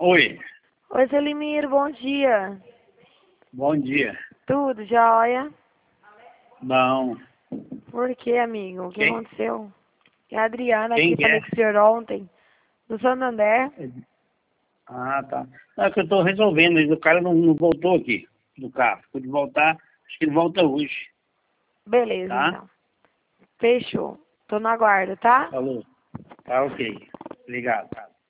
Oi, Oi, Selimiro, bom dia. bom dia. Tudo jóia? Bom, Por quê, amigo? O que quem, aconteceu? É a Adriana quem aqui, que falei é? com o senhor ontem, do Santander. Ah, tá. Não, é que eu tô resolvendo, o cara não voltou aqui do carro. Ficou de voltar, acho que ele volta hoje, Beleza, tá? então. Fechou. Tô no aguardo, tá? Falou. Tá ok. Obrigado.